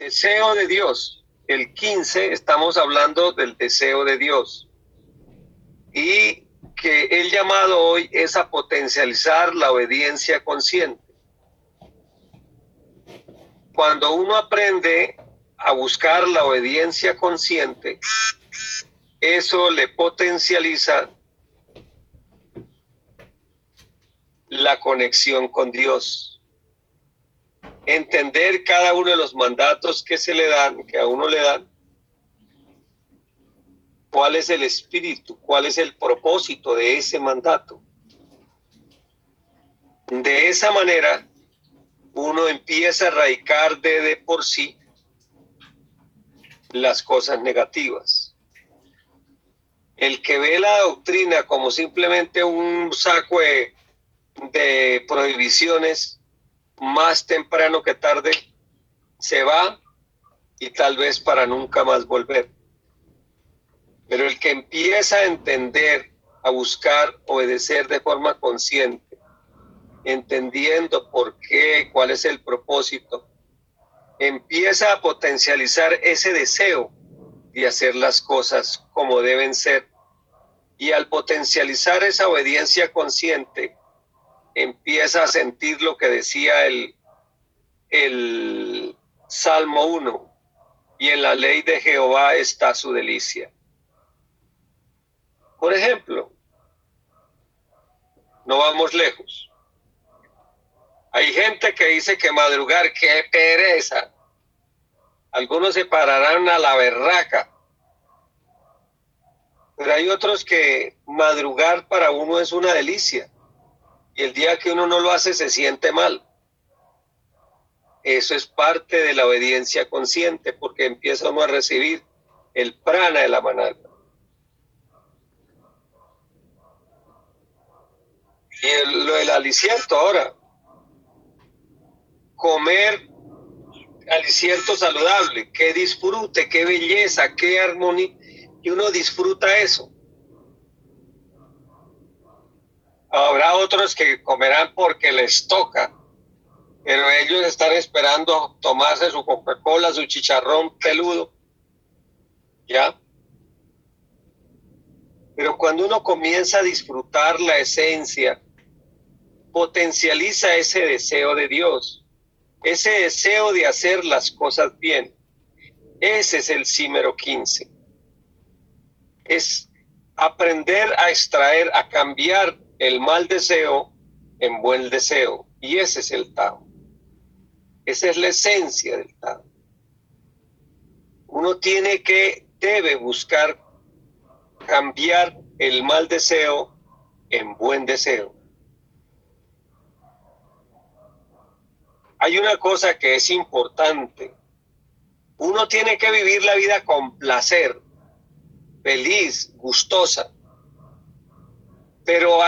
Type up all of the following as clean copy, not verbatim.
Deseo de Dios. El 15 estamos hablando del deseo de Dios. Y que el llamado hoy es a potencializar la obediencia consciente. Cuando uno aprende a buscar la obediencia consciente, eso le potencializa la conexión con Dios. Entender cada uno de los mandatos que se le dan, que a uno le dan, cuál es el espíritu, cuál es el propósito de ese mandato. De esa manera, uno empieza a erradicar de por sí las cosas negativas. El que ve la doctrina como simplemente un saco de prohibiciones, más temprano que tarde se va y tal vez para nunca más volver. Pero el que empieza a entender, a buscar, obedecer de forma consciente, entendiendo por qué, cuál es el propósito, empieza a potencializar ese deseo de hacer las cosas como deben ser. Y al potencializar esa obediencia consciente, empieza a sentir lo que decía el Salmo 1, y en la ley de Jehová está su delicia. Por ejemplo, no vamos lejos. Hay gente que dice que madrugar, qué pereza. Algunos se pararán a la berraca. Pero hay otros que madrugar para uno es una delicia. Y el día que uno no lo hace se siente mal. Eso es parte de la obediencia consciente, porque empieza uno a recibir el prana de la manada. Y lo del alicierto ahora. Comer alicierto saludable, qué disfrute, qué belleza, qué armonía. Y uno disfruta eso. Habrá otros que comerán porque les toca, pero ellos están esperando tomarse su Coca-Cola, su chicharrón peludo, ¿ya? Pero cuando uno comienza a disfrutar la esencia, potencializa ese deseo de Dios, ese deseo de hacer las cosas bien. Ese es el símero 15. Es aprender a extraer, a cambiar el mal deseo en buen deseo. Y ese es el Tao. Esa es la esencia del Tao. Uno debe buscar cambiar el mal deseo en buen deseo. Hay una cosa que es importante. Uno tiene que vivir la vida con placer, feliz, gustosa. Pero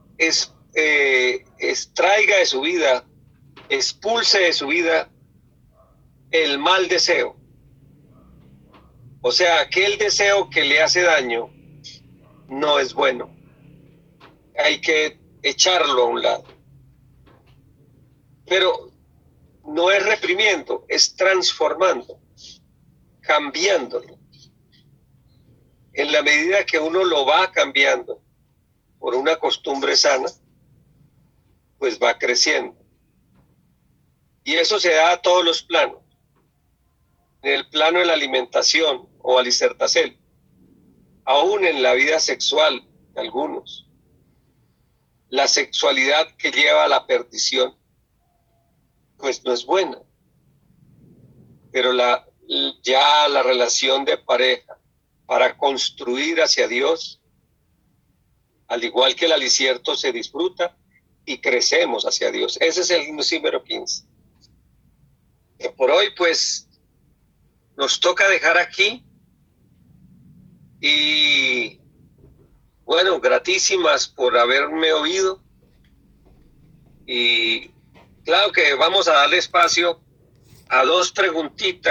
extraiga de su vida, expulse de su vida el mal deseo. O sea, aquel deseo que le hace daño no es bueno. Hay que echarlo a un lado. Pero no es reprimiendo, es transformando, cambiándolo. En la medida que uno lo va cambiando por una costumbre sana, pues va creciendo. Y eso se da a todos los planos. En el plano de la alimentación o alicertacel, aún en la vida sexual de algunos. La sexualidad que lleva a la perdición, pues no es buena. Pero ya la relación de pareja para construir hacia Dios, al igual que el alicierto, se disfruta y crecemos hacia Dios. Ese es el símero 15. Por hoy, pues, nos toca dejar aquí. Y bueno, gratísimas por haberme oído. Y claro que vamos a darle espacio a dos preguntitas.